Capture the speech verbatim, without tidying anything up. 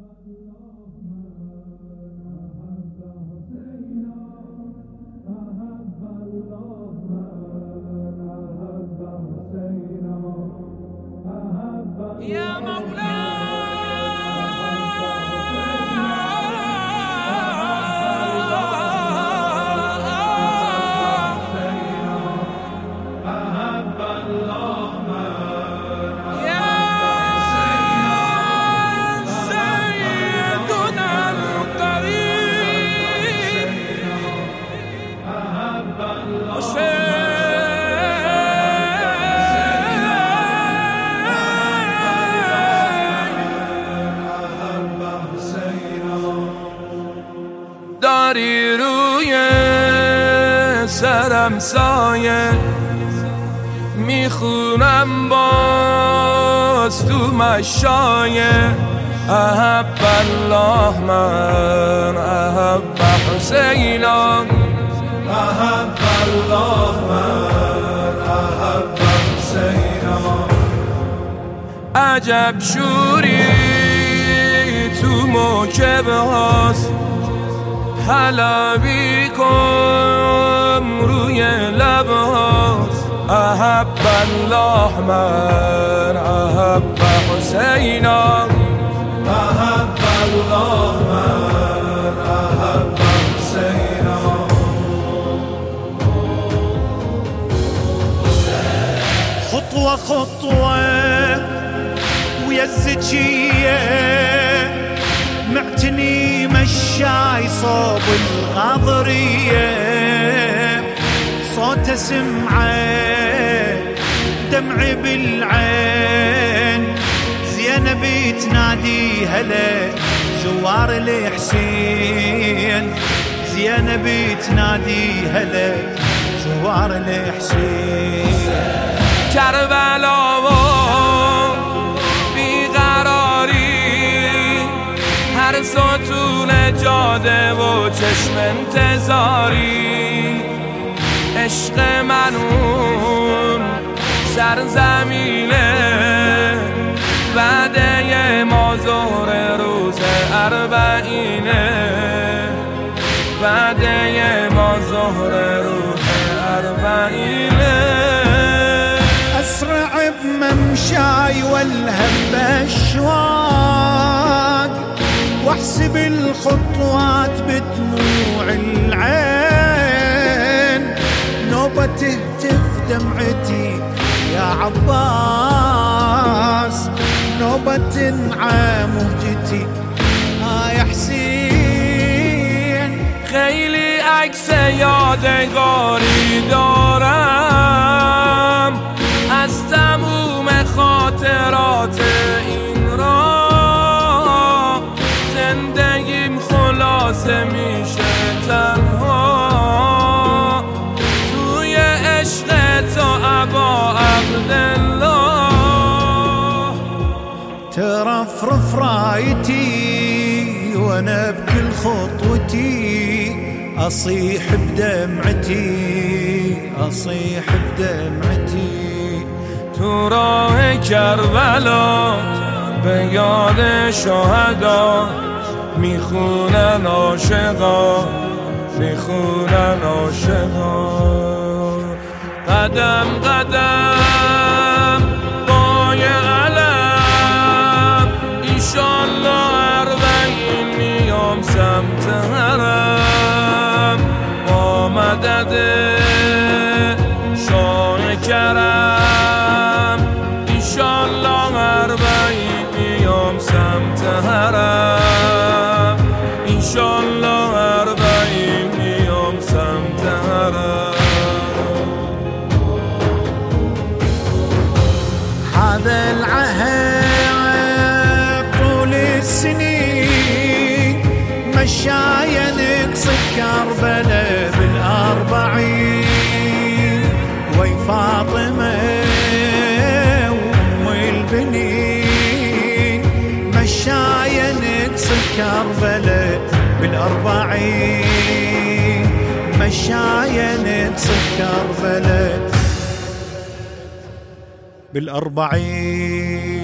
يا مولاي داری روی سرم سایه، میخونم باز تو مشایه. احب الله من احب حسینا، احب الله من احب حسینا. عجب شوری تو موکب هاست، حلبی کن روی لب هاست. احب الله من احب حسینا، احب الله من احب حسینا. خطوة خطوة ويا الزكية، معتني مشاي صوب الغاضرية. صوت سمعه دمعي بالعين، زينب تنادي هلا زوار الحسين. زينب تنادي هلا زوار الحسين. کربلا و بیقراری، هر ستون جاده و چشم انتظاری. عشق منون سرزمینه، وعده ما ظهر روز اربعینه. وعده ما ظهر روز اربعینه. أسرع بممشاي والهم بأشواق، واحسب الخطوات بدموع العين. نوبة تهتف دمعتي يا عباس، نوبة تنعى مهجتي آه يا حسين. خیلی عکس یادگاری دارم از تموم خاطرات این راه. زندگیم خلاصه میشه تنها توی عشق تو ابا عبدالله. ترفرف رايتي وانا بكل خطوتي اصيح بدمعتي، اصيح بدمعتي. تو راه کربلا به یاد شهدا، میخونن عاشقا میخونن عاشقا. قدم قدم پای علم، ایشالله اربعین میام سمت حرم. با مدد شاه کرم، ایشالله اربعین میام سمت حرم. ایشالله اربعین میام سمت حرم. هذا العهد طول السنين، مشايا نقصد كربلاء بالأربعين. وي فاطمة وأم البنين، مشايا نقصد كربلاء بالأربعين. مشايا نقصد كربلاء بالأربعين.